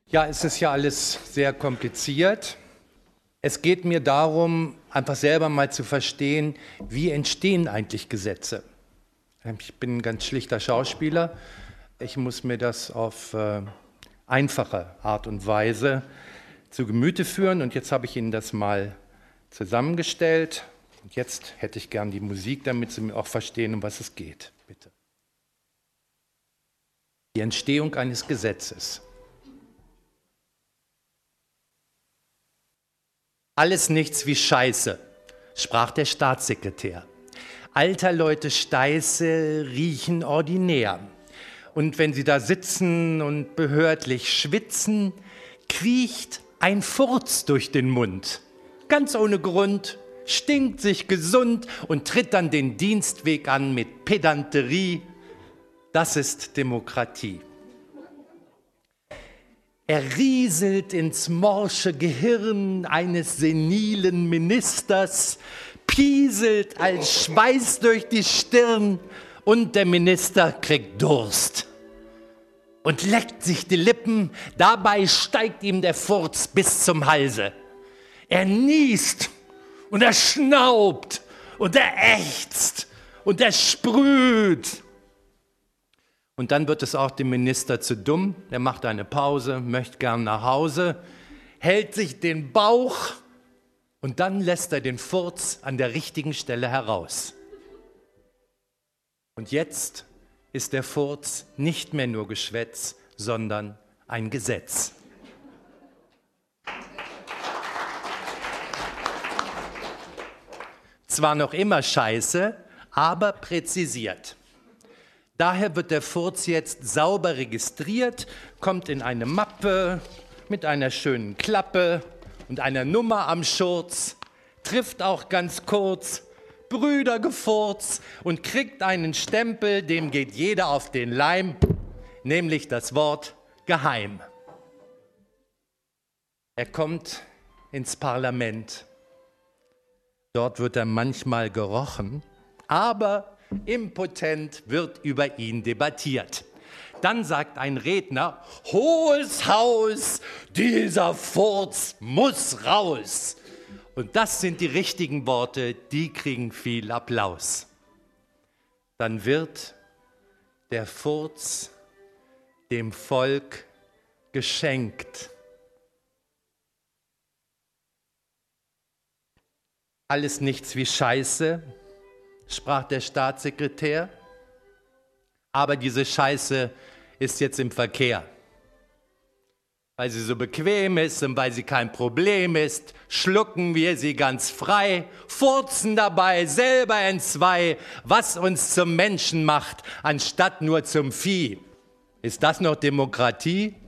Ja, es ist ja alles sehr kompliziert. Es geht mir darum, einfach selber mal zu verstehen, wie entstehen eigentlich Gesetze. Ich bin ein ganz schlichter Schauspieler. Ich muss mir das auf einfache Art und Weise zu Gemüte führen. Und jetzt habe ich Ihnen das mal zusammengestellt. Und jetzt hätte ich gern die Musik, damit Sie mir auch verstehen, um was es geht. Bitte. Die Entstehung eines Gesetzes. Alles nichts wie Scheiße, sprach der Staatssekretär. Alter Leute Steiße riechen ordinär. Und wenn sie da sitzen und behördlich schwitzen, kriecht ein Furz durch den Mund. Ganz ohne Grund, stinkt sich gesund und tritt dann den Dienstweg an mit Pedanterie. Das ist Demokratie. Er rieselt ins morsche Gehirn eines senilen Ministers, pieselt als Schweiß durch die Stirn und der Minister kriegt Durst und leckt sich die Lippen, dabei steigt ihm der Furz bis zum Halse. Er niest und er schnaubt und er ächzt und er sprüht. Und dann wird es auch dem Minister zu dumm. Er macht eine Pause, möchte gern nach Hause, hält sich den Bauch und dann lässt er den Furz an der richtigen Stelle heraus. Und jetzt ist der Furz nicht mehr nur Geschwätz, sondern ein Gesetz. Zwar noch immer Scheiße, aber präzisiert. Daher wird der Furz jetzt sauber registriert, kommt in eine Mappe mit einer schönen Klappe und einer Nummer am Schurz, trifft auch ganz kurz Brüdergefurz und kriegt einen Stempel, dem geht jeder auf den Leim, nämlich das Wort geheim. Er kommt ins Parlament. Dort wird er manchmal gerochen, aber impotent wird über ihn debattiert. Dann sagt ein Redner, Hohes Haus, dieser Furz muss raus. Und das sind die richtigen Worte, die kriegen viel Applaus. Dann wird der Furz dem Volk geschenkt. Alles nichts wie Scheiße, sprach der Staatssekretär, aber diese Scheiße ist jetzt im Verkehr. Weil sie so bequem ist und weil sie kein Problem ist, schlucken wir sie ganz frei, furzen dabei selber entzwei, was uns zum Menschen macht, anstatt nur zum Vieh. Ist das noch Demokratie?